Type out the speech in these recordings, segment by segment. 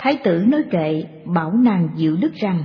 Thái tử nói kệ, bảo nàng Diệu Đức rằng: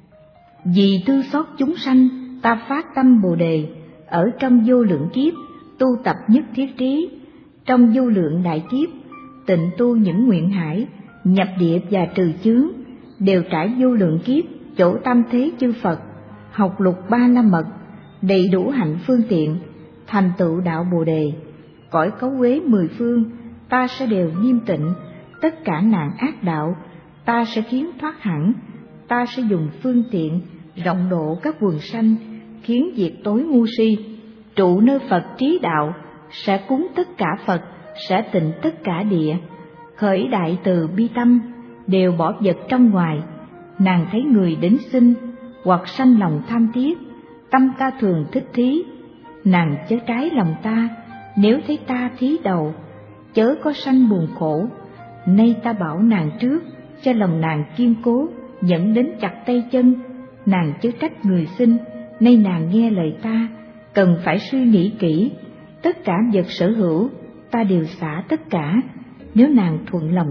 vì thương xót chúng sanh, ta phát tâm Bồ đề, ở trong vô lượng kiếp tu tập nhất thiết trí, trong vô lượng đại kiếp tịnh tu những nguyện hải, nhập địa và trừ chướng, đều trải vô lượng kiếp chỗ tam thế chư Phật, học lục ba la mật, đầy đủ hạnh phương tiện, thành tựu đạo Bồ đề. Cõi cấu uế mười phương ta sẽ đều nghiêm tịnh, tất cả nạn ác đạo ta sẽ khiến thoát hẳn. Ta sẽ dùng phương tiện rộng độ các quần sanh, khiến diệt tối ngu si. Trụ nơi Phật trí đạo, sẽ cúng tất cả Phật, sẽ tịnh tất cả địa. Khởi đại từ bi tâm, đều bỏ vật trong ngoài. Nàng thấy người đến xin, hoặc sanh lòng tham tiếc, tâm ta thường thích thí. Nàng chớ trái lòng ta, nếu thấy ta thí đầu, chớ có sanh buồn khổ. Nay ta bảo nàng trước, cho lòng nàng kiên cố, dẫn đến chặt tay chân. Nàng chớ trách người sinh, nay nàng nghe lời ta, cần phải suy nghĩ kỹ. Tất cả vật sở hữu, ta đều xả tất cả. Nếu nàng thuận lòng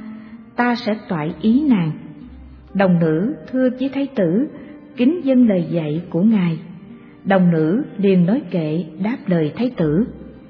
ta sẽ toại ý nàng. Đồng nữ thưa với thái tử, kính dâng lời dạy của ngài. Đồng nữ liền nói kệ đáp lời thái tử: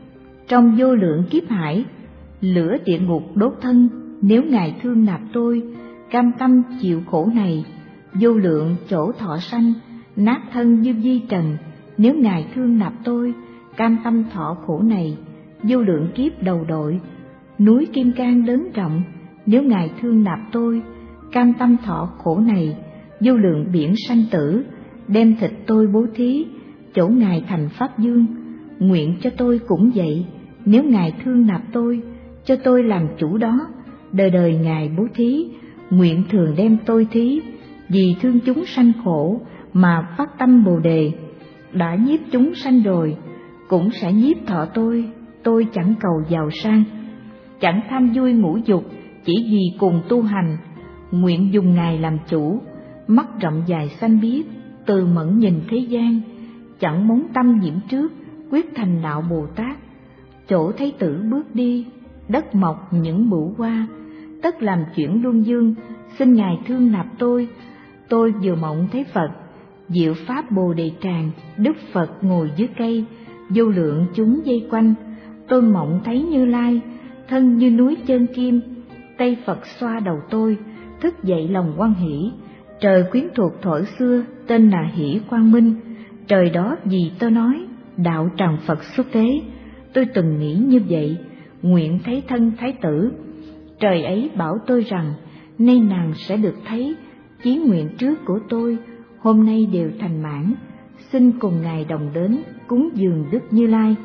trong vô lượng kiếp hải, lửa địa ngục đốt thân, nếu ngài thương nạp tôi, cam tâm chịu khổ này. Vô lượng chỗ thọ sanh, nát thân như vi trần, nếu ngài thương nạp tôi, cam tâm thọ khổ này. Vô lượng kiếp đầu đội, núi Kim Cang lớn rộng, nếu ngài thương nạp tôi, cam tâm thọ khổ này. Vô lượng biển sanh tử, đem thịt tôi bố thí, chỗ ngài thành pháp dương. Nguyện cho tôi cũng vậy, nếu ngài thương nạp tôi, cho tôi làm chủ đó. Đời đời ngài bố thí, nguyện thường đem tôi thí, vì thương chúng sanh khổ mà phát tâm Bồ đề. Đã nhiếp chúng sanh rồi, cũng sẽ nhiếp thọ tôi chẳng cầu giàu sang, chẳng tham vui ngũ dục, chỉ vì cùng tu hành. Nguyện dùng ngài làm chủ, mắt rộng dài xanh biếc, từ mẫn nhìn thế gian, chẳng móng tâm nhiễm trước, quyết thành đạo Bồ Tát. Chỗ thái tử bước đi, đất mọc những bửu hoa, tất làm chuyển luân dương, xin ngài thương nạp tôi. Tôi vừa mộng thấy Phật, diệu pháp Bồ đề tràng, Đức Phật ngồi dưới cây, vô lượng chúng vây quanh. Tôi mộng thấy Như Lai, thân như núi chân kim, tay Phật xoa đầu tôi, thức dậy lòng hoan hỷ. Trời quyến thuộc thuở xưa, tên là Hỷ Quang Minh. Trời đó vì tôi nói, đạo tràng Phật xuất thế. Tôi từng nghĩ như vậy, nguyện thấy thân thái tử. Trời ấy bảo tôi rằng, nay nàng sẽ được thấy. Chí nguyện trước của tôi, hôm nay đều thành mãn. Xin cùng ngài đồng đến, cúng dường Đức Như Lai.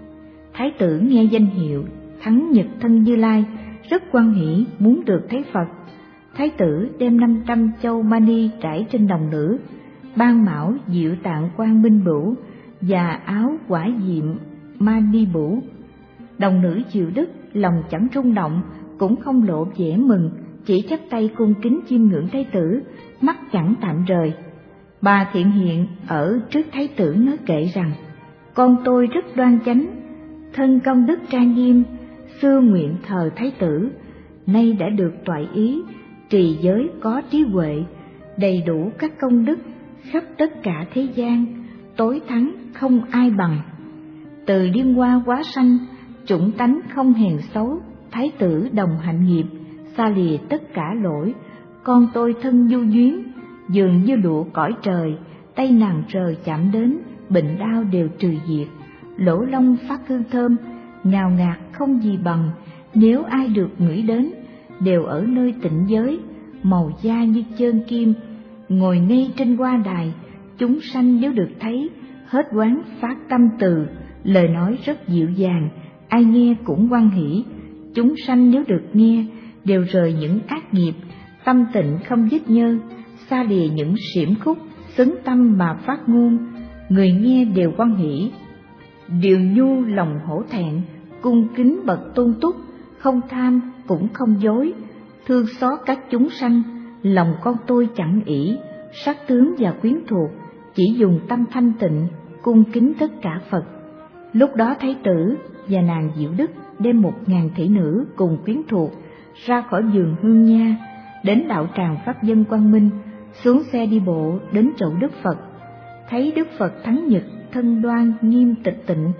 Thái tử nghe danh hiệu Thắng Nhật Thân Như Lai, rất hoan hỷ muốn được thấy Phật. Thái tử đem 500 châu mani trải trên đồng nữ, ban mão diệu tạng quang minh bửu và áo quả diệm mani bửu. Đồng nữ chịu đức, lòng chẳng rung động, cũng không lộ vẻ mừng, chỉ chắp tay cung kính chiêm ngưỡng thái tử, mắt chẳng tạm rời. Bà Thiện Hiện ở trước thái tử nói kệ rằng: con tôi rất đoan chánh, thân công đức trang nghiêm, xưa nguyện thờ thái tử, nay đã được toại ý, trì giới có trí huệ, đầy đủ các công đức, khắp tất cả thế gian, tối thắng không ai bằng. Từ điên hoa quá sanh, chủng tánh không hèn xấu, thái tử đồng hạnh nghiệp, xa lìa tất cả lỗi. Con tôi thân du duyên, dường như lụa cõi trời, tay nàng rờ chạm đến, bệnh đau đều trừ diệt. Lỗ lông phát hương thơm, ngào ngạt không gì bằng, nếu ai được ngửi đến, đều ở nơi tịnh giới. Màu da như chơn kim, ngồi ngay trên hoa đài, chúng sanh nếu được thấy, hết quán phát tâm từ, lời nói rất dịu dàng, ai nghe cũng hoan hỷ. Chúng sanh nếu được nghe, đều rời những ác nghiệp, tâm tịnh không dứt nhơ, xa lìa những xiểm khúc, xứng tâm mà phát ngôn, người nghe đều hoan hỷ. Điều nhu lòng hổ thẹn, cung kính bậc tôn túc, không tham cũng không dối, thương xót các chúng sanh, lòng con tôi chẳng ỷ, sắc tướng và quyến thuộc, chỉ dùng tâm thanh tịnh, cung kính tất cả Phật. Lúc đó thái tử và nàng Diệu Đức đem 1000 thị nữ cùng quyến thuộc ra khỏi vườn hương nha, đến đạo tràng Pháp Dân Quang Minh, xuống xe đi bộ đến chỗ Đức Phật. Thấy Đức Phật thắng nhật, thân đoan nghiêm tịch tịnh,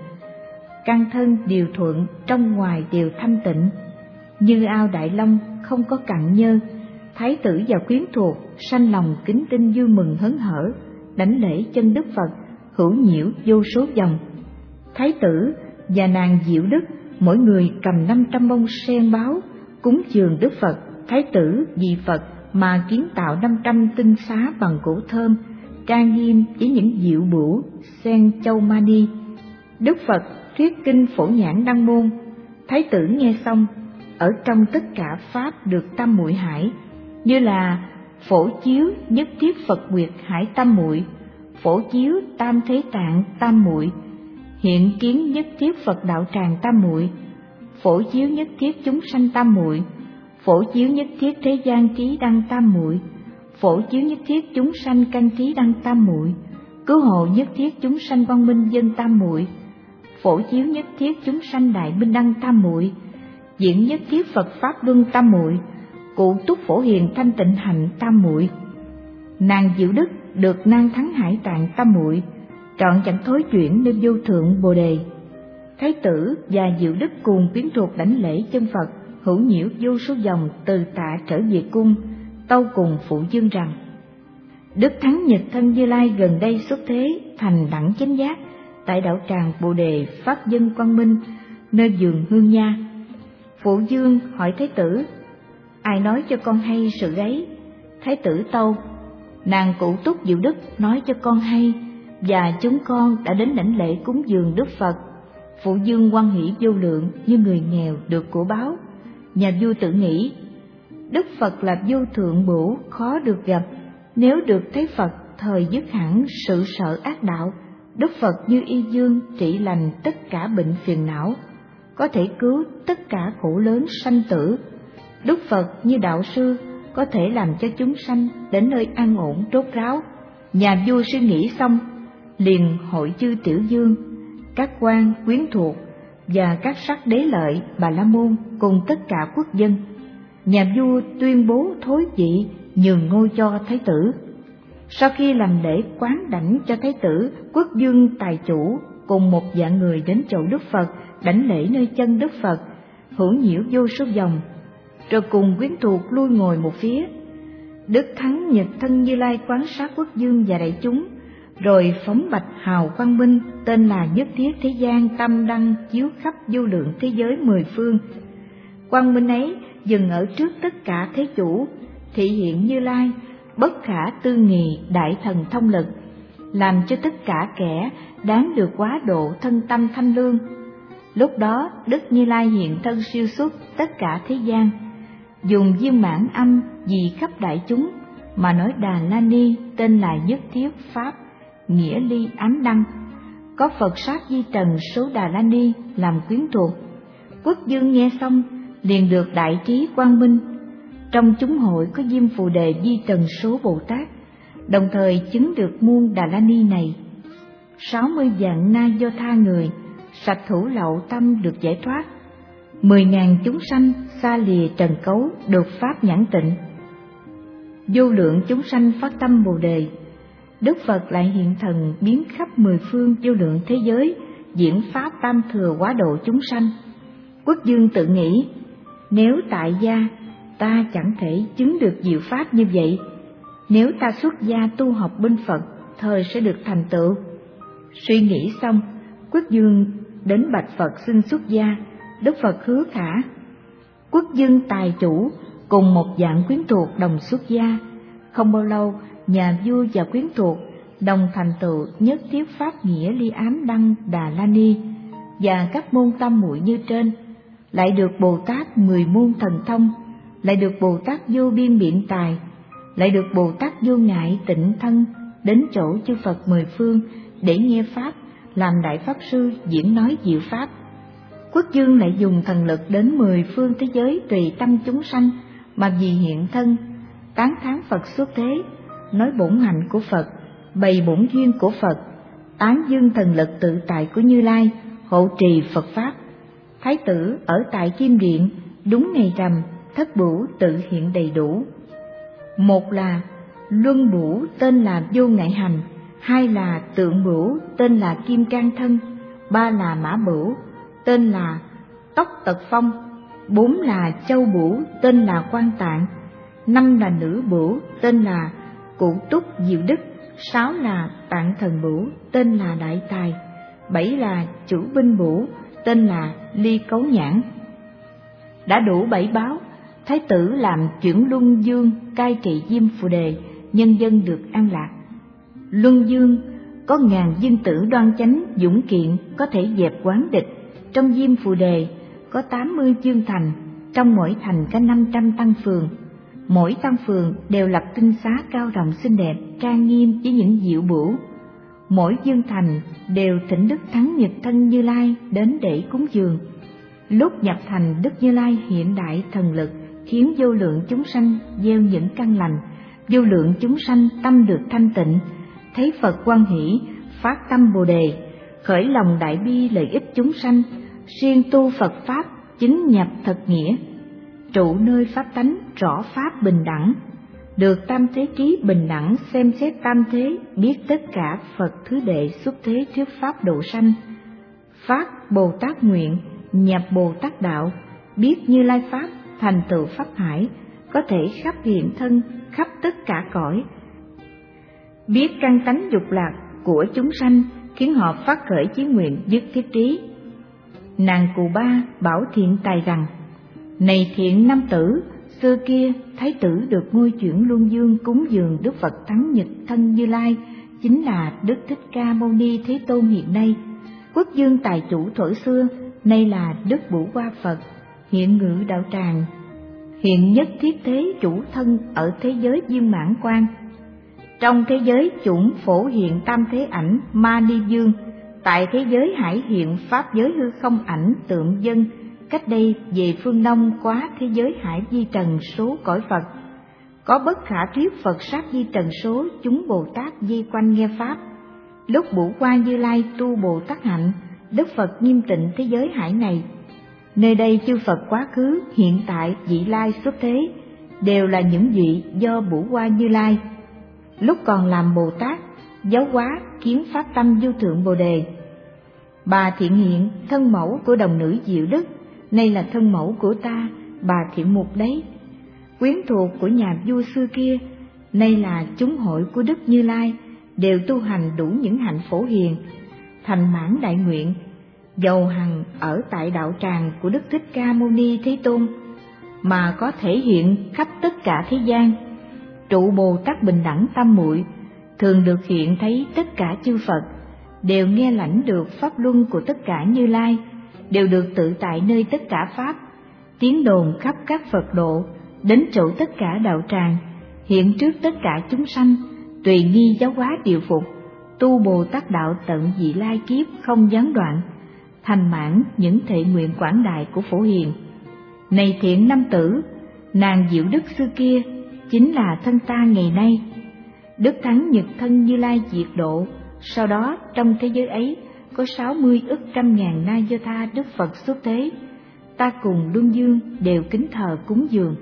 căn thân điều thuận, trong ngoài đều thanh tịnh, như ao đại long không có cặn nhơ. Thái tử và quyến thuộc sanh lòng kính tinh vui mừng hớn hở, đảnh lễ chân Đức Phật, hữu nhiễu vô số vòng. Thái tử và nàng Diệu Đức mỗi người cầm 500 bông sen báo cúng dường Đức Phật. Thái tử vì Phật mà kiến tạo 500 tinh xá bằng gỗ thơm, trang nghiêm với những diệu bửu sen châu mani. Đức Phật thuyết kinh Phổ Nhãn Đăng Môn. Thái tử nghe xong, ở trong tất cả pháp được tam muội hải, như là phổ chiếu nhất thiết Phật nguyệt hải tam muội, phổ chiếu tam thế tạng tam muội, hiện kiến nhất thiết Phật đạo tràng tam muội, phổ chiếu nhất thiết chúng sanh tam muội, phổ chiếu nhất thiết thế gian trí đăng tam muội, phổ chiếu nhất thiết chúng sanh căn trí đăng tam muội, cứu hộ nhất thiết chúng sanh quang minh dân tam muội, phổ chiếu nhất thiết chúng sanh đại minh đăng tam muội, diễn nhất thiết Phật pháp luân tam muội, cụ túc phổ hiền thanh tịnh hạnh tam muội. Nàng Diệu Đức được nan thắng hải tạng tam muội, trọn chẳng thối chuyển nên vô thượng bồ đề. Thái tử và Diệu Đức cùng quyến thuộc đảnh lễ chân Phật, hữu nhiễu vô số vòng từ tạ trở về cung, tâu cùng phụ dương rằng: Đức Thắng Nhật Thân Như Lai gần đây xuất thế thành đẳng chánh giác tại đạo tràng Bồ Đề Pháp Dân Quang Minh, nơi vườn Hương Nha. Phụ dương hỏi Thái tử: ai nói cho con hay sự ấy? Thái tử tâu: nàng Cụ Túc Diệu Đức nói cho con hay, và chúng con đã đến đảnh lễ cúng dường Đức Phật. Phụ dương hoan hỷ vô lượng như người nghèo được của báo. Nhà vua tự nghĩ: Đức Phật là vô thượng bửu, khó được gặp. Nếu được thấy Phật thời dứt hẳn sự sợ ác đạo, Đức Phật như y dương trị lành tất cả bệnh phiền não, có thể cứu tất cả khổ lớn sanh tử. Đức Phật như đạo sư có thể làm cho chúng sanh đến nơi an ổn rốt ráo. Nhà vua suy nghĩ xong, liền hội chư tiểu dương, các quan quyến thuộc và các sắc đế lợi Bà La Môn cùng tất cả quốc dân. Nhà vua tuyên bố thối vị, nhường ngôi cho thái tử. Sau khi làm lễ quán đảnh cho thái tử, quốc vương tài chủ cùng một vạn người đến chỗ Đức Phật đảnh lễ nơi chân Đức Phật, hữu nhiễu vô số vòng, rồi cùng quyến thuộc lui ngồi một phía. Đức Thắng Nhật Thân Như Lai quán sát quốc vương và đại chúng, rồi phóng bạch hào quang minh tên là Nhất Thiết Thế Gian Tam Đăng chiếu khắp vô lượng thế giới mười phương. Quang minh ấy dừng ở trước tất cả thế chủ, thị hiện Như Lai bất khả tư nghì đại thần thông lực, làm cho tất cả kẻ đáng được quá độ thân tâm thanh lương. Lúc đó Đức Như Lai hiện thân siêu xuất tất cả thế gian, dùng viên mãn âm vì khắp đại chúng mà nói Đà La Ni tên là Nhất Thiết Pháp, nghĩa ly ám đăng. Có Phật sát di trần số Đà La Ni làm quyến thuộc. Quốc vương nghe xong liền được đại trí quang minh. Trong chúng hội có Diêm Phù Đề di trần số Bồ Tát, đồng thời chứng được muôn Đà La Ni này. 60 vạn na do tha người sạch thủ lậu tâm được giải thoát, 10.000 chúng sanh xa lìa trần cấu được pháp nhãn tịnh. Vô lượng chúng sanh phát tâm Bồ Đề, Đức Phật lại hiện thần biến khắp mười phương vô lượng thế giới, diễn pháp tam thừa hóa độ chúng sanh. Quốc vương tự nghĩ: nếu tại gia ta chẳng thể chứng được diệu pháp như vậy, nếu ta xuất gia tu học bên Phật thời sẽ được thành tựu. Suy nghĩ xong, quốc vương đến bạch Phật xin xuất gia. Đức Phật hứa khả. Quốc vương tài chủ cùng một vạn quyến thuộc đồng xuất gia. Không bao lâu, nhà vua và quyến thuộc đồng thành tựu Nhất Thiết Pháp nghĩa ly ám đăng Đà La Ni và các môn tam muội như trên, lại được Bồ Tát 10 môn thần thông, lại được Bồ Tát vô biên biện tài, lại được Bồ Tát vô ngại tịnh thân đến chỗ chư Phật mười phương để nghe pháp, làm đại pháp sư diễn nói diệu pháp. Quốc vương lại dùng thần lực đến 10 phương thế giới tùy tâm chúng sanh mà vì hiện thân, tán thán Phật xuất thế, nói bổn hạnh của Phật, bày bổn duyên của Phật, tán dương thần lực tự tại của Như Lai, hộ trì Phật pháp. Thái tử ở tại Kim Điện đúng ngày rằm thất bửu tự hiện đầy đủ. Một là luân bửu tên là Vô Ngại Hành, hai là tượng bửu tên là Kim Cang Thân, ba là mã bửu tên là Tóc Tật Phong, bốn là châu bửu tên là Quan Tạng, năm là nữ bửu tên là Cụ Túc Diệu Đức, sáu là Tạng Thần bửu tên là Đại Tài, bảy là Chủ Binh bửu tên là Ly Cấu Nhãn. Đã đủ bảy báo, Thái tử làm chuyển Luân Dương cai trị Diêm Phù Đề, nhân dân được an lạc. Luân Dương có ngàn dương tử đoan chánh dũng kiện, có thể dẹp quán địch. Trong Diêm Phù Đề có 80 chương thành, trong mỗi thành có 500 tăng phường. Mỗi tăng phường đều lập tinh xá cao rộng xinh đẹp, trang nghiêm với những diệu bửu. Mỗi dương thành đều thỉnh Đức Thắng Nhật Thân Như Lai đến để cúng dường. Lúc nhập thành, Đức Như Lai hiện đại thần lực, khiến vô lượng chúng sanh gieo những căn lành, vô lượng chúng sanh tâm được thanh tịnh. Thấy Phật hoan hỷ, phát tâm Bồ đề, khởi lòng đại bi lợi ích chúng sanh, siêng tu Phật pháp chính nhập thật nghĩa, trụ nơi pháp tánh rõ pháp bình đẳng, được tam thế trí bình đẳng, xem xét tam thế, biết tất cả Phật thứ đệ xuất thế thuyết pháp độ sanh. Phát Bồ Tát nguyện, nhập Bồ Tát đạo, biết Như Lai pháp thành tựu pháp hải, có thể khắp hiện thân, khắp tất cả cõi. Biết căn tánh dục lạc của chúng sanh, khiến họ phát khởi chí nguyện dứt thiết trí. Nàng Cù Ba bảo Thiện Tài rằng: Này thiện nam tử, xưa kia Thái tử được ngôi chuyển Luân Dương cúng dường Đức Phật Thắng Nhật Thân Như Lai, chính là Đức Thích Ca Mâu Ni Thế Tôn hiện nay. Quốc dương tài chủ thuở xưa, nay là Đức Bửu Hoa Phật, hiện ngự đạo tràng, hiện nhất thiết thế chủ thân ở thế giới viên mãn quan. Trong thế giới chủng phổ hiện tam thế ảnh Ma Ni Dương, tại thế giới hải hiện pháp giới hư không ảnh tượng dân. Cách đây về phương Đông quá thế giới hải di trần số cõi Phật, có bất khả thuyết Phật sát di trần số chúng Bồ Tát di quanh nghe pháp. Lúc Bửu Hoa Như Lai tu Bồ Tát hạnh, Đức Phật nghiêm tịnh thế giới hải này. Nơi đây chư Phật quá khứ, hiện tại, vị lai xuất thế đều là những vị do Bửu Hoa Như Lai lúc còn làm Bồ Tát giáo hóa kiến pháp tâm vô thượng Bồ đề. Bà Thiện Hiện, thân mẫu của đồng nữ Diệu Đức, nay là thân mẫu của ta, bà Thiện Mục đấy. Quyến thuộc của nhà vua xưa kia, nay là chúng hội của Đức Như Lai, đều tu hành đủ những hạnh phổ hiền, thành mãn đại nguyện, dầu hằng ở tại đạo tràng của Đức Thích Ca Mâu Ni Thế Tôn, mà có thể hiện khắp tất cả thế gian. Trụ Bồ Tát bình đẳng tâm muội, thường được hiện thấy tất cả chư Phật, đều nghe lãnh được pháp luân của tất cả Như Lai, đều được tự tại nơi tất cả pháp, tiếng đồn khắp các Phật độ, đến chỗ tất cả đạo tràng, hiện trước tất cả chúng sanh, tùy nghi giáo hóa điều phục, tu Bồ Tát đạo tận vị lai kiếp không gián đoạn, thành mãn những thệ nguyện quảng đại của Phổ Hiền. Này thiện nam tử, nàng Diệu Đức xưa kia chính là thân ta ngày nay. Đức Thắng Nhật Thân Như Lai diệt độ, sau đó trong thế giới ấy có 60 ức trăm ngàn Na Do Tha Đức Phật xuất thế, ta cùng Luân Dương đều kính thờ cúng dường.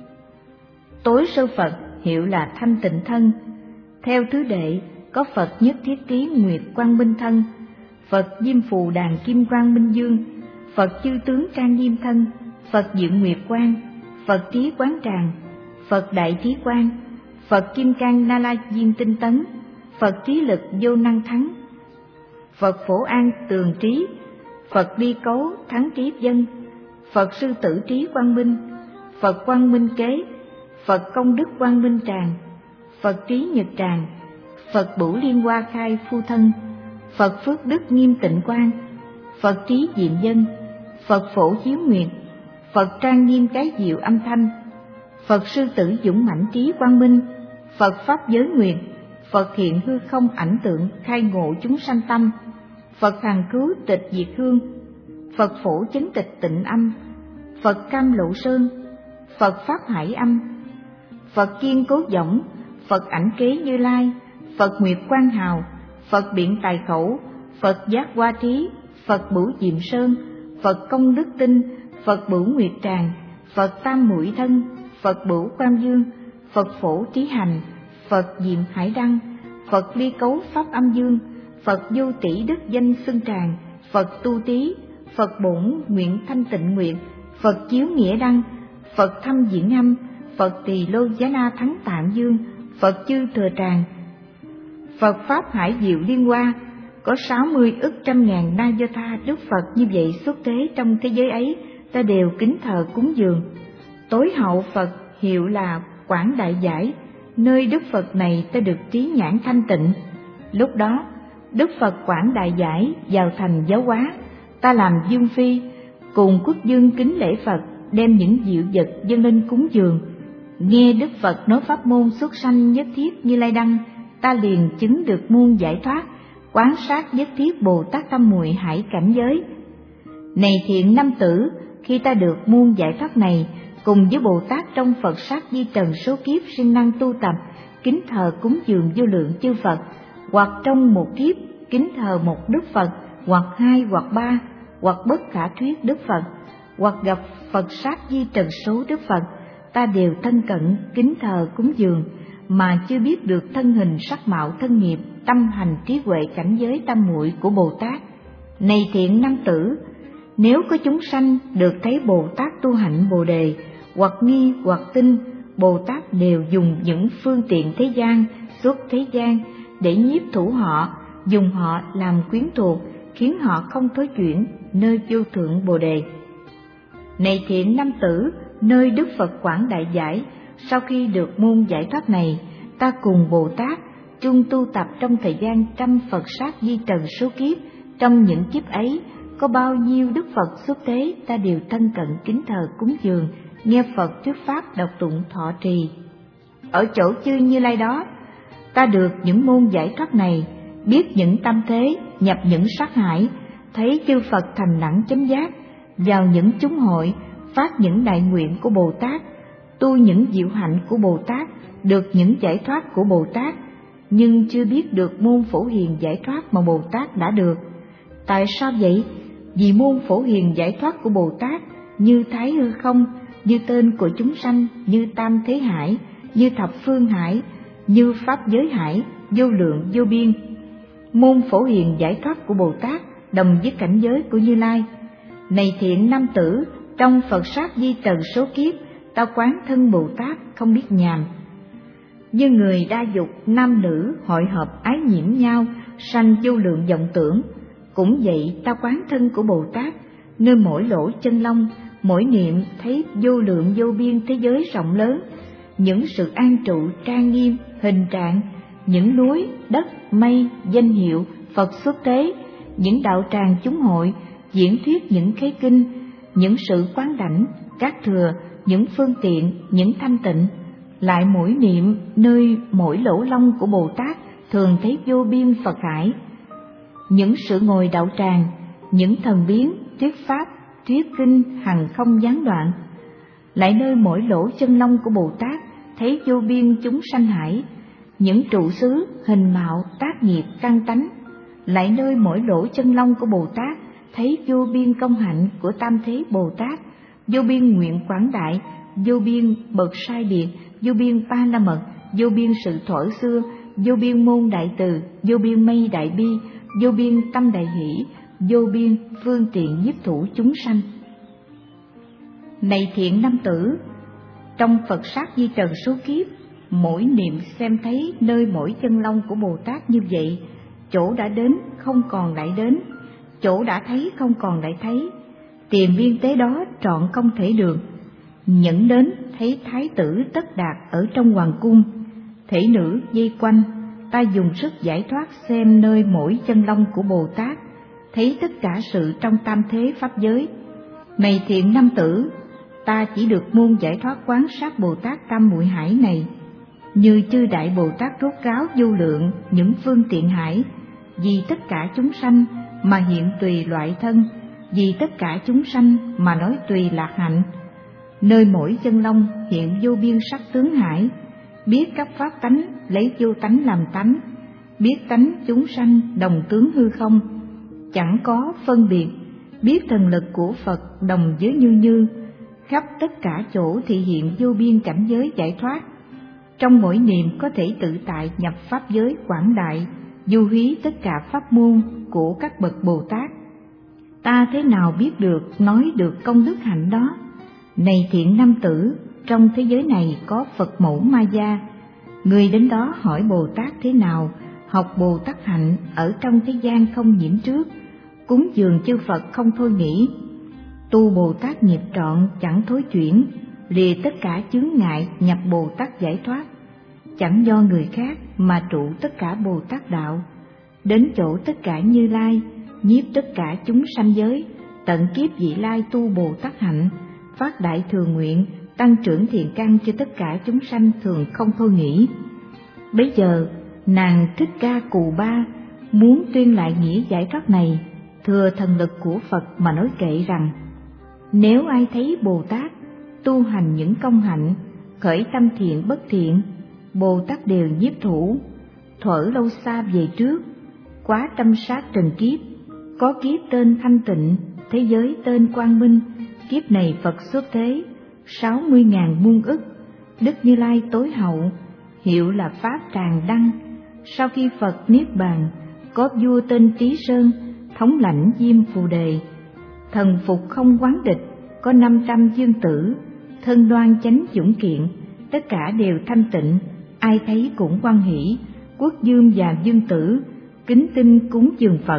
Tối sơ Phật hiệu là Thanh Tịnh Thân, theo thứ đệ có Phật Nhất Thiết Trí Nguyệt Quang Minh Thân, Phật Diêm Phù Đàn Kim Quang Minh Dương, Phật Chư Tướng Trang Nghiêm Thân, Phật Diệu Nguyệt Quang, Phật Trí Quán Tràng, Phật Đại Trí Quang, Phật Kim Cang Na La Diên Tinh Tấn, Phật Trí Lực Vô Năng Thắng, Phật Phổ An Tường Trí, Phật Ly Cấu Thắng Trí Dân, Phật Sư Tử Trí Quang Minh, Phật Quang Minh Kế, Phật Công Đức Quang Minh Tràng, Phật Trí Nhật Tràng, Phật Bửu Liên Hoa Khai Phu Thân, Phật Phước Đức Nghiêm Tịnh Quang, Phật Trí Diệm Dân, Phật Phổ Chiếu Nguyệt, Phật Trang Nghiêm Cái Diệu Âm Thanh, Phật Sư Tử Dũng Mãnh Trí Quang Minh, Phật Pháp Giới Nguyệt, Phật Hiện Hư Không Ảnh Tượng Khai Ngộ Chúng Sanh Tâm, Phật Hằng Cứu Tịch Diệt Hương, Phật Phổ Chấn Tịch Tịnh Âm, Phật Cam Lộ Sơn, Phật Pháp Hải Âm, Phật Kiên Cố Võng, Phật Ảnh Kế Như Lai, Phật Nguyệt Quang Hào, Phật Biện Tài Khẩu, Phật Giác Hoa Trí, Phật Bửu Diệm Sơn, Phật Công Đức Tinh, Phật Bửu Nguyệt Tràng, Phật Tam Muội Thân, Phật Bửu Quang Dương, Phật Phổ Trí Hành, Phật Diệm Hải Đăng, Phật Ly Cấu Pháp Âm Dương, Phật Vô Tỷ Đức Danh Xưng Tràng, Phật Tu Tý, Phật Bổn Nguyện Thanh Tịnh Nguyện, Phật Chiếu Nghĩa Đăng, Phật Thâm Diễn Âm, Phật Tỳ Lô Giá Na Thắng Tạng Dương, Phật Chư Thừa Tràng, Phật Pháp Hải Diệu Liên Hoa. Có 60 ức trăm ngàn Na Do Tha Đức Phật như vậy xuất thế trong thế giới ấy, ta đều kính thờ cúng dường. Tối hậu Phật hiệu là Quảng Đại Giải, nơi Đức Phật này ta được trí nhãn thanh tịnh. Lúc đó Đức Phật Quảng Đại Giải vào thành giáo hóa, ta làm dương phi, cùng quốc dương kính lễ Phật, đem những diệu vật dâng lên cúng dường. Nghe Đức Phật nói pháp môn xuất sanh nhất thiết Như Lai Đăng, ta liền chứng được môn giải thoát, quán sát nhất thiết Bồ Tát Tâm Muội Hải cảnh giới. Này thiện nam tử, khi ta được môn giải thoát này, cùng với Bồ Tát trong Phật sát di trần số kiếp siêng năng tu tập, kính thờ cúng dường vô lượng chư Phật, hoặc trong một kiếp kính thờ một Đức Phật, hoặc hai hoặc ba, hoặc bất khả thuyết Đức Phật, hoặc gặp Phật sát di trần số Đức Phật, ta đều thân cận kính thờ cúng dường, mà chưa biết được thân hình sắc mạo thân nghiệp, tâm hành trí huệ cảnh giới tam muội của Bồ Tát. Này thiện nam tử, nếu có chúng sanh được thấy Bồ Tát tu hạnh Bồ Đề, hoặc nghi hoặc tin, Bồ Tát đều dùng những phương tiện thế gian, xuất thế gian để nhiếp thủ họ, dùng họ làm quyến thuộc, khiến họ không thối chuyển nơi vô thượng Bồ Đề. Này thiện nam tử, nơi Đức Phật Quảng Đại Giải, sau khi được môn giải thoát này, ta cùng Bồ Tát chung tu tập trong thời gian trăm Phật sát di trần số kiếp. Trong những kiếp ấy, có bao nhiêu Đức Phật xuất thế, ta đều thân cận kính thờ cúng dường, nghe Phật thuyết pháp đọc tụng thọ trì. Ở chỗ chư Như Lai đó, ta được những môn giải thoát này, biết những tâm thế, nhập những sát hải, thấy chư Phật thành đẳng chánh giác, vào những chúng hội, phát những đại nguyện của Bồ Tát, tu những diệu hạnh của Bồ Tát, được những giải thoát của Bồ Tát, nhưng chưa biết được môn Phổ Hiền giải thoát mà Bồ Tát đã được. Tại sao vậy? Vì môn Phổ Hiền giải thoát của Bồ Tát như Thái Hư Không, như tên của chúng sanh, như Tam Thế Hải, như Thập Phương Hải, như Pháp Giới Hải, vô lượng vô biên. Môn Phổ Hiền giải thoát của Bồ Tát đồng với cảnh giới của Như Lai. Này thiện nam tử, trong Phật sát di trần số kiếp, ta quán thân Bồ Tát không biết nhàm. Như người đa dục, nam nữ hội hợp ái nhiễm nhau, sanh vô lượng vọng tưởng, cũng vậy ta quán thân của Bồ Tát, nơi mỗi lỗ chân lông, mỗi niệm thấy vô lượng vô biên thế giới rộng lớn, những sự an trụ trang nghiêm, hình trạng, những núi, đất, mây, danh hiệu, Phật xuất thế, những đạo tràng chúng hội, diễn thuyết những khế kinh, những sự quán đảnh, các thừa, những phương tiện, những thanh tịnh. Lại mỗi niệm nơi mỗi lỗ lông của Bồ Tát thường thấy vô biên Phật hải, những sự ngồi đạo tràng, những thần biến, thuyết pháp, thuyết kinh hằng không gián đoạn. Lại nơi mỗi lỗ chân lông của Bồ Tát thấy vô biên chúng sanh hải, những trụ xứ, hình mạo, tác nghiệp, căn tánh. Lại nơi mỗi lỗ chân lông của Bồ Tát thấy vô biên công hạnh của Tam Thế Bồ Tát, vô biên nguyện quảng đại, vô biên bậc sai biệt, vô biên ba la mật, vô biên sự thuở xưa, vô biên môn đại từ, vô biên mây đại bi, vô biên tâm đại hỷ, vô biên phương tiện nhiếp thủ chúng sanh. Này thiện nam tử, trong Phật sát di trần số kiếp, mỗi niệm xem thấy nơi mỗi chân lông của Bồ Tát như vậy, chỗ đã đến không còn lại đến, chỗ đã thấy không còn lại thấy, tìm biên tế đó trọn không thể được. Nhẫn đến thấy thái tử tất đạt ở trong hoàng cung, thể nữ dây quanh, ta dùng sức giải thoát xem nơi mỗi chân lông của Bồ Tát, thấy tất cả sự trong tam thế pháp giới. Này thiện nam tử, ta chỉ được môn giải thoát quán sát Bồ Tát Tam Muội Hải này, như chư đại Bồ Tát rốt ráo vô lượng những phương tiện hải, vì tất cả chúng sanh mà hiện tùy loại thân, vì tất cả chúng sanh mà nói tùy lạc hạnh. Nơi mỗi chân lông hiện vô biên sắc tướng hải, biết các pháp tánh lấy vô tánh làm tánh, biết tánh chúng sanh đồng tướng hư không, chẳng có phân biệt, biết thần lực của Phật đồng với như như, khắp tất cả chỗ thị hiện vô biên cảnh giới giải thoát. Trong mỗi niệm có thể tự tại nhập pháp giới quảng đại, du hí tất cả pháp môn của các bậc Bồ Tát. Ta thế nào biết được, nói được công đức hạnh đó? Này thiện nam tử, trong thế giới này có Phật mẫu Maya. Người đến đó hỏi Bồ Tát thế nào học Bồ Tát hạnh ở trong thế gian không nhiễm trước, cúng dường chư Phật không thôi nghĩ, tu Bồ Tát nghiệp trọn chẳng thối chuyển, lìa tất cả chướng ngại nhập Bồ Tát giải thoát, chẳng do người khác mà trụ tất cả Bồ Tát đạo, đến chỗ tất cả Như Lai, nhiếp tất cả chúng sanh giới, tận kiếp vị lai tu Bồ Tát hạnh, phát đại thừa nguyện, tăng trưởng thiện căn cho tất cả chúng sanh thường không thôi nghĩ. Bấy giờ nàng Thích Ca Cù Ba muốn tuyên lại nghĩa giải thoát này, thừa thần lực của Phật mà nói kệ rằng: nếu ai thấy Bồ Tát tu hành những công hạnh, khởi tâm thiện bất thiện, Bồ Tát đều nhiếp thủ, thuở lâu xa về trước, quá tâm sát trần kiếp, có kiếp tên thanh tịnh, thế giới tên quang minh, kiếp này Phật xuất thế, 60.000 muôn ức, Đức Như Lai tối hậu, hiệu là Pháp Tràng Đăng. Sau khi Phật niết bàn, có vua tên Trí Sơn, thống lãnh Diêm Phù Đề, thần phục không quán địch, có 500 dương tử, thân đoan chánh dũng kiện, tất cả đều thanh tịnh, ai thấy cũng hoan hỷ, quốc dương và dương tử kính tinh cúng dường Phật,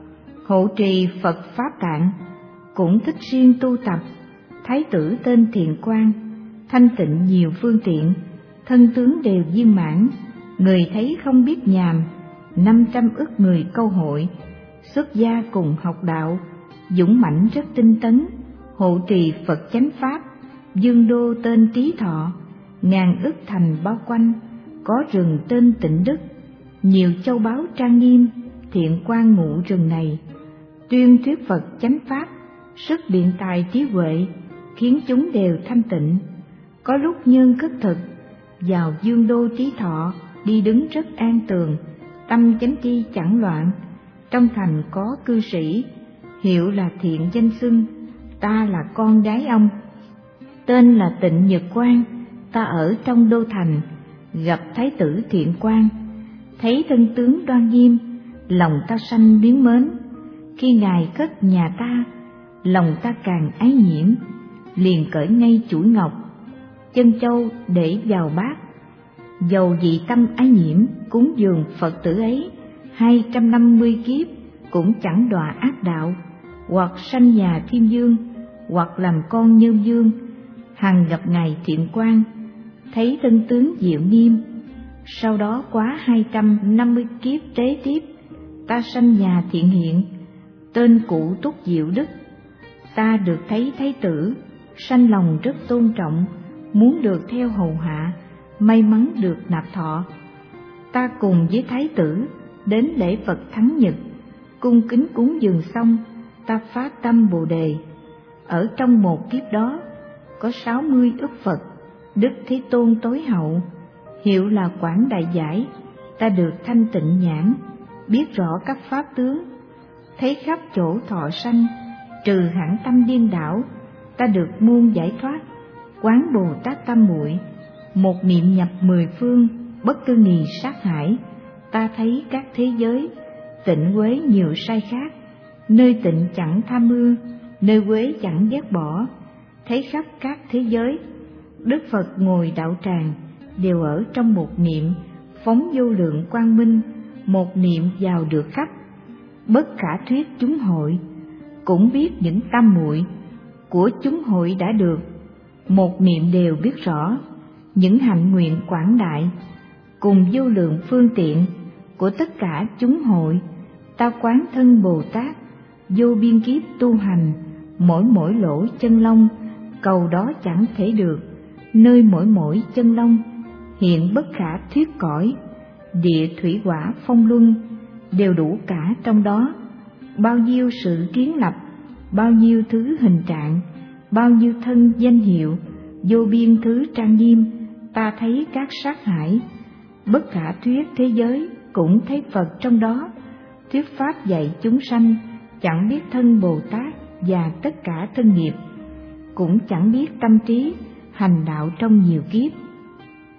hộ trì Phật Pháp Tạng, cũng thích siêng tu tập. Thái tử tên Thiện Quang, thanh tịnh nhiều phương tiện, thân tướng đều viên mãn, người thấy không biết nhàm, 500 ức người câu hội, xuất gia cùng học đạo, dũng mãnh rất tinh tấn, hộ trì Phật chánh pháp. Dương đô tên Trí Thọ, ngàn ức thành bao quanh, có rừng tên Tịnh Đức, nhiều châu báu trang nghiêm, Thiện Quang ngụ rừng này, tuyên thuyết Phật chánh pháp, sức biện tài trí huệ, khiến chúng đều thanh tịnh. Có lúc nhân khất thực, vào Dương đô Trí Thọ, đi đứng rất an tường, tâm chánh tri chẳng loạn. Trong thành có cư sĩ, hiệu là Thiện danh xưng, ta là con gái ông, tên là Tịnh Nhật Quang, ta ở trong đô thành, gặp Thái tử Thiện Quang, thấy thân tướng đoan nghiêm, lòng ta sanh luyến mến. Khi ngài cất nhà ta, lòng ta càng ái nhiễm, liền cởi ngay chuỗi ngọc, chân châu để vào bát, dầu vì tâm ái nhiễm cúng dường Phật tử ấy 250 kiếp cũng chẳng đọa ác đạo, hoặc sanh nhà thiên dương, hoặc làm con nhân dương. Hằng gặp ngài Thiện Quang, thấy thân tướng diệu nghiêm, sau đó quá 250 kiếp tế tiếp, ta sanh nhà Thiện Hiện, tên cụ Túc Diệu Đức. Ta được thấy Thái tử, sanh lòng rất tôn trọng, muốn được theo hầu hạ, may mắn được nạp thọ. Ta cùng với Thái tử đến lễ Phật Thắng Nhật, cung kính cúng dường xong, ta phát tâm Bồ Đề. Ở trong một kiếp đó, có 60 ức Phật, Đức Thế Tôn tối hậu, hiệu là Quảng Đại Giải, ta được thanh tịnh nhãn, biết rõ các pháp tướng, thấy khắp chỗ thọ sanh, trừ hẳn tâm điên đảo, ta được muôn giải thoát. Quán Bồ Tát Tam Muội, một niệm nhập 10 phương, bất tư nghì sát hải, ta thấy các thế giới, tịnh quế nhiều sai khác, nơi tịnh chẳng tham mưu, nơi quế chẳng ghét bỏ, thấy khắp các thế giới. Đức Phật ngồi đạo tràng, đều ở trong một niệm, phóng vô lượng quang minh, một niệm vào được khắp. Bất khả thuyết chúng hội, cũng biết những tam muội của chúng hội đã được, một niệm đều biết rõ những hạnh nguyện quảng đại, cùng vô lượng phương tiện của tất cả chúng hội. Ta quán thân Bồ Tát, vô biên kiếp tu hành, mỗi lỗ chân lông, cầu đó chẳng thể được, nơi mỗi chân lông, hiện bất khả thuyết cõi, địa thủy hỏa phong luân, đều đủ cả trong đó. Bao nhiêu sự kiến lập, bao nhiêu thứ hình trạng, bao nhiêu thân danh hiệu, vô biên thứ trang nghiêm, ta thấy các sát hải. Bất khả thuyết thế giới, cũng thấy Phật trong đó, thuyết pháp dạy chúng sanh, chẳng biết thân Bồ Tát và tất cả thân nghiệp, cũng chẳng biết tâm trí, hành đạo trong nhiều kiếp.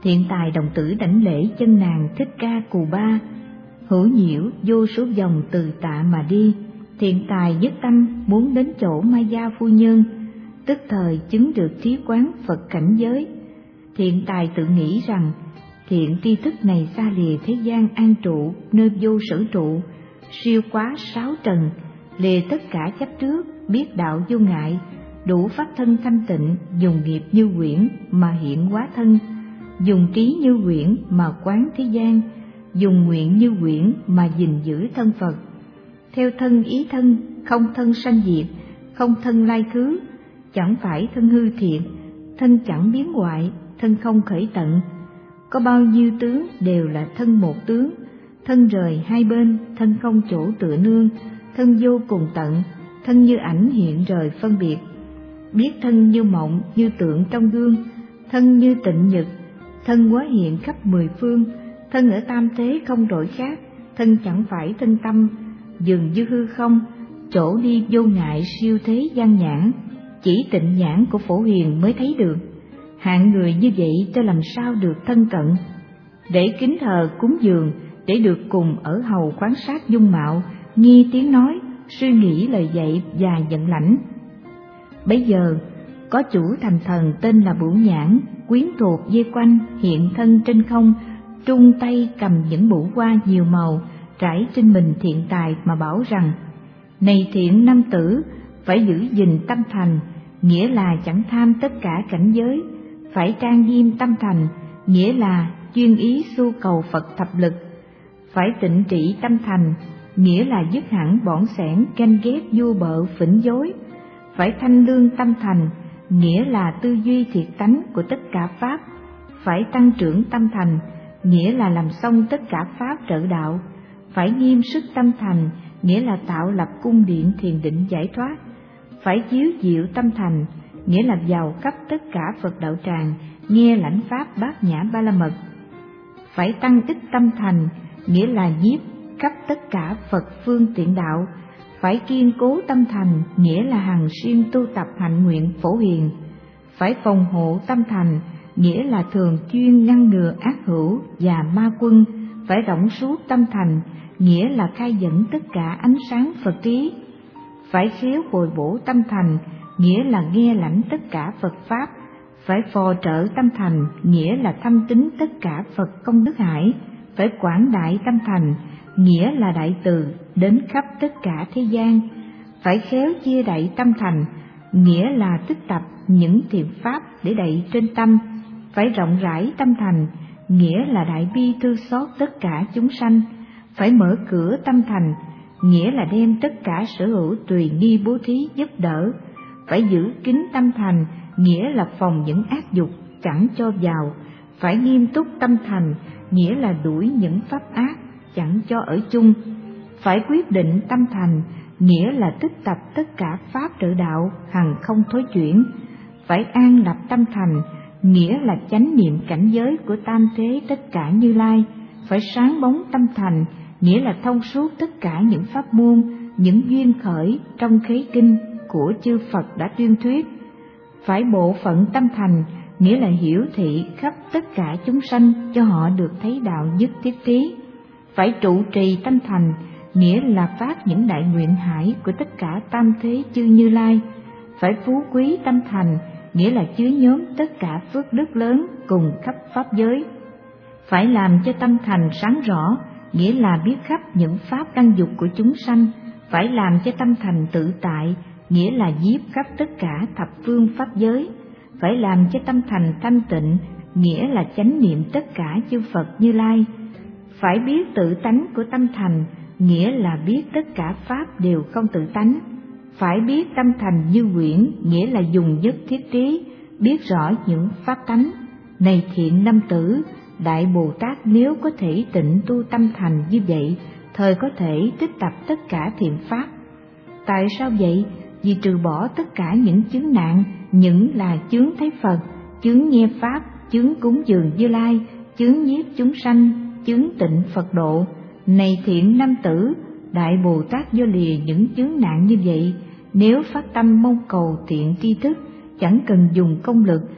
Thiện tài đồng tử đảnh lễ chân nàng Thích Ca Cù Ba, hữu nhiễu vô số vòng từ tạ mà đi. Thiện tài nhất tâm muốn đến chỗ Ma Gia phu nhân, tức thời chứng được trí quán Phật cảnh giới. Thiện tài tự nghĩ rằng thiện tri thức này xa lìa thế gian an trụ, nơi vô sở trụ, siêu quá sáu trần, lìa tất cả chấp trước, biết đạo vô ngại, đủ pháp thân thanh tịnh, dùng nghiệp như quyển mà hiện hóa thân, dùng trí như quyển mà quán thế gian, dùng nguyện như quyển mà gìn giữ thân Phật. Theo thân ý thân, không thân sanh diệt, không thân lai khứ, chẳng phải thân hư thiện, thân chẳng biến hoại, thân không khởi tận. Có bao nhiêu tướng đều là thân một tướng, thân rời hai bên, thân không chỗ tựa nương, thân vô cùng tận, thân như ảnh hiện rời phân biệt. Biết thân như mộng, như tượng trong gương, thân như tịnh nhật, thân hóa hiện khắp mười phương, thân ở tam thế không đổi khác, thân chẳng phải thân tâm, dường như hư không, chỗ đi vô ngại siêu thế gian nhãn, chỉ tịnh nhãn của Phổ Hiền mới thấy được. Hạng người như vậy cho làm sao được thân cận, để kính thờ cúng dường, để được cùng ở hầu quan sát dung mạo, nghe tiếng nói, suy nghĩ lời dạy và nhận lãnh. Bấy giờ có chủ thành thần tên là Bửu Nhãn, quyến thuộc dây quanh, hiện thân trên không, trung tay cầm những bửu hoa nhiều màu trải trên mình thiện tài mà bảo rằng: này thiện nam tử, phải giữ gìn tâm thành, nghĩa là chẳng tham tất cả cảnh giới, phải trang nghiêm tâm thành, nghĩa là chuyên ý xu cầu Phật thập lực, phải tịnh trị tâm thành, nghĩa là dứt hẳn bỏng sẻn ganh ghét vua bợ phỉnh dối, phải thanh lương tâm thành, nghĩa là tư duy thiệt tánh của tất cả pháp, phải tăng trưởng tâm thành, nghĩa là làm xong tất cả pháp trợ đạo, phải nghiêm sức tâm thành, nghĩa là tạo lập cung điện thiền định giải thoát, phải chiếu diệu tâm thành, nghĩa là vào khắp tất cả Phật đạo tràng, nghe lãnh pháp bát nhã ba la mật, phải tăng ích tâm thành, nghĩa là nhiếp khắp tất cả Phật phương tiện đạo, phải kiên cố tâm thành, nghĩa là hằng xuyên tu tập hạnh nguyện Phổ Hiền, phải phòng hộ tâm thành, nghĩa là thường chuyên ngăn ngừa ác hữu và ma quân, phải rộng suốt tâm thành, nghĩa là khai dẫn tất cả ánh sáng Phật trí, phải khéo bồi bổ tâm thành, nghĩa là nghe lãnh tất cả Phật pháp, phải phò trợ tâm thành, nghĩa là thâm tín tất cả Phật công đức hải, phải quảng đại tâm thành, nghĩa là đại từ đến khắp tất cả thế gian, phải khéo chia đậy tâm thành, nghĩa là tích tập những thiện pháp để đậy trên tâm, phải rộng rãi tâm thành, nghĩa là đại bi thương xót tất cả chúng sanh, phải mở cửa tâm thành, nghĩa là đem tất cả sở hữu tùy nghi bố thí giúp đỡ, phải giữ kín tâm thành, nghĩa là phòng những ác dục chẳng cho vào, phải nghiêm túc tâm thành, nghĩa là đuổi những pháp ác chẳng cho ở chung, phải quyết định tâm thành, nghĩa là tích tập tất cả pháp trợ đạo hằng không thối chuyển, phải an lập tâm thành, nghĩa là chánh niệm cảnh giới của tam thế tất cả Như Lai, phải sáng bóng tâm thành, nghĩa là thông suốt tất cả những pháp môn, những duyên khởi trong khế kinh của chư Phật đã tuyên thuyết, phải bộ phận tâm thành, nghĩa là hiểu thị khắp tất cả chúng sanh cho họ được thấy đạo nhất thiết trí, phải trụ trì tâm thành, nghĩa là phát những đại nguyện hải của tất cả tam thế chư Như Lai, phải phú quý tâm thành, nghĩa là chứa nhóm tất cả phước đức lớn cùng khắp pháp giới, phải làm cho tâm thành sáng rõ, nghĩa là biết khắp những pháp căn dục của chúng sanh, phải làm cho tâm thành tự tại, nghĩa là nhiếp khắp tất cả thập phương pháp giới, phải làm cho tâm thành thanh tịnh, nghĩa là chánh niệm tất cả chư Phật Như Lai, phải biết tự tánh của tâm thành, nghĩa là biết tất cả pháp đều không tự tánh, phải biết tâm thành như quyển, nghĩa là dùng nhất thiết trí, biết rõ những pháp tánh. Này thiện nam tử, Đại Bồ Tát nếu có thể tịnh tu tâm thành như vậy, thời có thể tích tập tất cả thiện pháp. Tại sao vậy? Vì trừ bỏ tất cả những chướng nạn, những là chướng thấy Phật, chướng nghe pháp, chướng cúng dường Như Lai, chướng nhiếp chúng sanh, chướng tịnh Phật độ. Này thiện nam tử, Đại Bồ Tát do lìa những chướng nạn như vậy, nếu phát tâm mong cầu thiện tri thức, chẳng cần dùng công lực,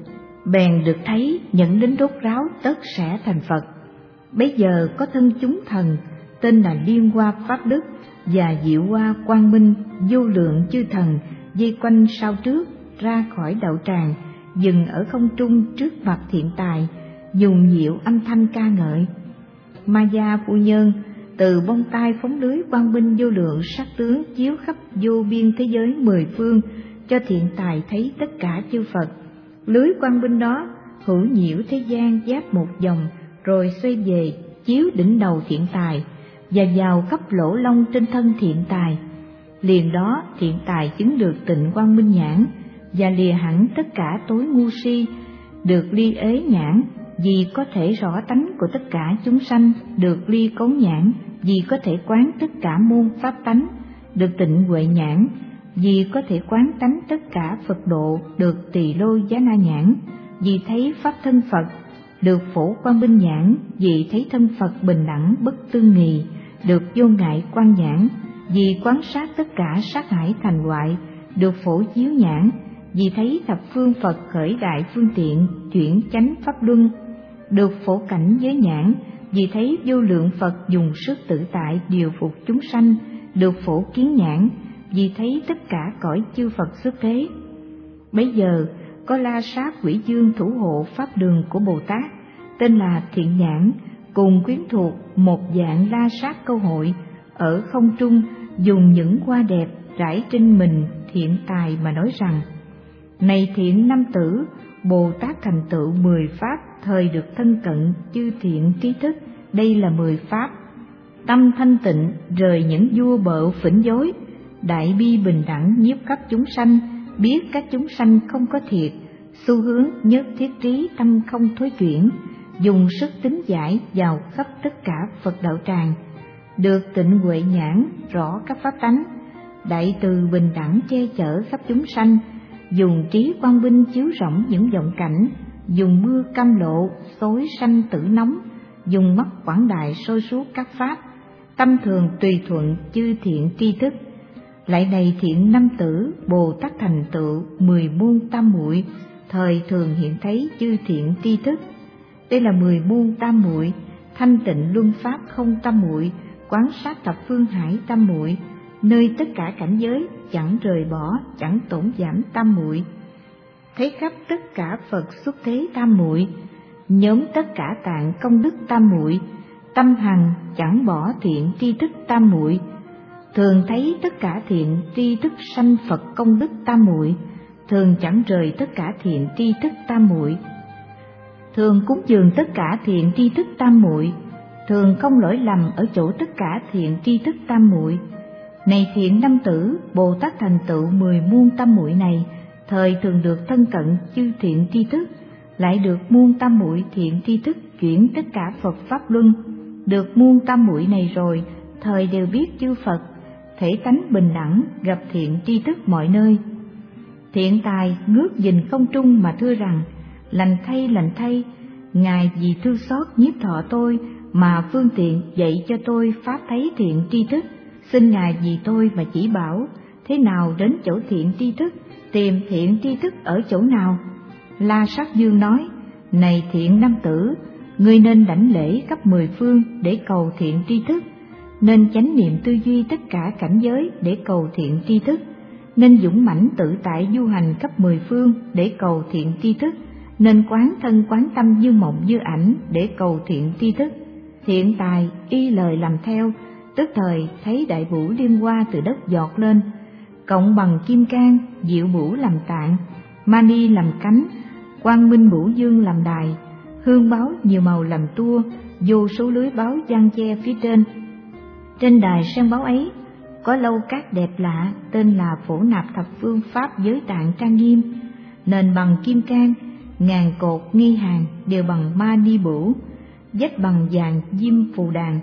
bèn được thấy những lính đốt ráo tất sẽ thành Phật. Bấy giờ có thân chúng thần tên là Liên Hoa Pháp Đức và Diệu Hoa Quang Minh vô lượng chư thần vây quanh sau trước ra khỏi đạo tràng, dừng ở không trung trước mặt Thiện Tài, dùng diệu âm thanh ca ngợi. Ma Gia phu nhân từ bông tai phóng lưới quang minh vô lượng sắc tướng chiếu khắp vô biên thế giới mười phương, cho Thiện Tài thấy tất cả chư Phật. Lưới quang minh đó hữu nhiễu thế gian giáp một vòng, rồi xoay về chiếu đỉnh đầu Thiện Tài và vào khắp lỗ lông trên thân Thiện Tài. Liền đó Thiện Tài chứng được tịnh quang minh nhãn, và lìa hẳn tất cả tối ngu si, được ly ế nhãn, vì có thể rõ tánh của tất cả chúng sanh, được ly cấu nhãn, vì có thể quán tất cả môn pháp tánh, được tịnh huệ nhãn, vì có thể quán tánh tất cả Phật độ, được tỳ lô giá na nhãn, vì thấy pháp thân Phật, được phổ quang minh nhãn, vì thấy thân Phật bình đẳng bất tương nghì, được vô ngại quan nhãn, vì quan sát tất cả sát hải thành hoại, được phổ chiếu nhãn, vì thấy thập phương Phật khởi đại phương tiện chuyển chánh pháp luân, được phổ cảnh giới nhãn, vì thấy vô lượng Phật dùng sức tự tại điều phục chúng sanh, được phổ kiến nhãn, vì thấy tất cả cõi chư Phật xuất thế. Bấy giờ có La Sát Quỷ Dương thủ hộ pháp đường của Bồ Tát, tên là Thiện Nhãn, cùng quyến thuộc một dạng La Sát câu hội ở không trung, dùng những hoa đẹp rải trên mình Thiện Tài mà nói rằng: Này thiện nam tử, Bồ Tát thành tựu 10 pháp, thời được thân cận chư thiện trí thức, đây là 10 pháp. Tâm thanh tịnh, rời những vua bợ phỉnh dối, đại bi bình đẳng nhiếp khắp chúng sanh, biết các chúng sanh không có thiệt, xu hướng nhất thiết trí tâm không thối chuyển, dùng sức tính giải vào khắp tất cả Phật đạo tràng, được tịnh huệ nhãn, rõ các pháp tánh, đại từ bình đẳng che chở khắp chúng sanh, dùng trí quang minh chiếu rộng những vọng cảnh, dùng mưa cam lộ xối sanh tử nóng, dùng mắt quảng đại soi suốt các pháp, tâm thường tùy thuận chư thiện tri thức. Lại này thiện nam tử, Bồ Tát thành tựu 10 môn tam muội, thời thường hiện thấy chư thiện tri thức. Đây là 10 môn tam muội: thanh tịnh luân pháp không tam muội, quán sát thập phương hải tam muội, nơi tất cả cảnh giới chẳng rời bỏ, chẳng tổn giảm tam muội, thấy khắp tất cả Phật xuất thế tam muội, nhóm tất cả tạng công đức tam muội, tâm hằng chẳng bỏ thiện tri thức tam muội, thường thấy tất cả thiện tri thức sanh Phật công đức tam muội, thường chẳng rời tất cả thiện tri thức tam muội, thường cúng dường tất cả thiện tri thức tam muội, thường không lỗi lầm ở chỗ tất cả thiện tri thức tam muội. Này thiện nam tử, Bồ Tát thành tựu 10 muôn tam muội này, thời thường được thân cận chư thiện tri thức, lại được muôn tam muội thiện tri thức chuyển tất cả Phật pháp luân, được muôn tam muội này rồi, thời đều biết chư Phật thể tánh bình đẳng, gặp thiện tri thức mọi nơi. Thiện Tài ngước nhìn không trung mà thưa rằng: lành thay, Ngài vì thương xót nhiếp thọ tôi mà phương tiện dạy cho tôi pháp thấy thiện tri thức, xin Ngài vì tôi mà chỉ bảo thế nào đến chỗ thiện tri thức, tìm thiện tri thức ở chỗ nào. La Sát Dương nói: Này thiện nam tử, ngươi nên đảnh lễ khắp 10 phương để cầu thiện tri thức, nên chánh niệm tư duy tất cả cảnh giới để cầu thiện tri thức, nên dũng mãnh tự tại du hành khắp 10 phương để cầu thiện tri thức, nên quán thân quán tâm như mộng như ảnh để cầu thiện tri thức. Thiện Tài y lời làm theo, tức thời thấy đại vũ liên hoa từ đất giọt lên, cộng bằng kim cang, diệu bửu làm tạng, mani làm cánh, quang minh bửu dương làm đài, hương báo nhiều màu làm tua, vô số lưới báo giăng che phía trên. Trên đài sen báo ấy có lâu cát đẹp lạ, tên là phổ nạp thập phương pháp giới tạng trang nghiêm, nền bằng kim cang, ngàn cột nghi hàng đều bằng mani bửu, vách bằng vàng diêm phù đàn,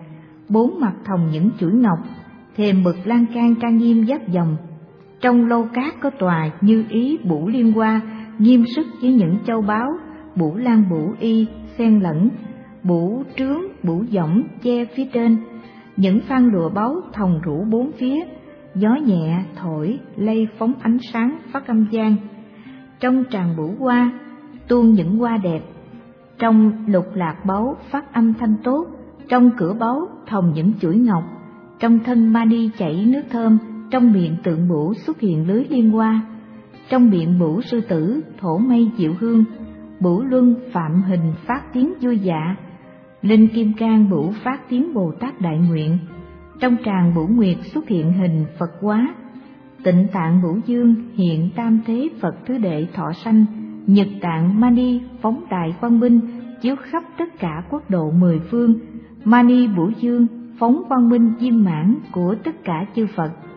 4 mặt thòng những chuỗi ngọc, thềm bậc lan can trang nghiêm giáp dòng. Trong lâu cát có tòa như ý bửu liên hoa, nghiêm sức với những châu báu, bửu lan bửu y xen lẫn, bửu trướng bửu võng che phía trên, những phan lụa báu thòng rủ 4 phía, gió nhẹ thổi lay phóng ánh sáng phát âm vang. Trong tràng bửu hoa, tuôn những hoa đẹp. Trong lục lạc báu phát âm thanh tốt, trong cửa báu thòng những chuỗi ngọc, trong thân mani chảy nước thơm, trong miệng tượng bửu xuất hiện lưới liên hoa, trong miệng bửu sư tử thổ mây diệu hương, bửu luân phạm hình phát tiếng vui dạ, linh kim cang bửu phát tiếng Bồ Tát đại nguyện, trong tràng bửu nguyệt xuất hiện hình Phật hóa, tịnh tạng bửu dương hiện tam thế Phật thứ đệ thọ sanh, nhật tạng mani phóng đại quang minh chiếu khắp tất cả quốc độ mười phương, mani bửu dương phóng quang minh viên mãn của tất cả chư Phật.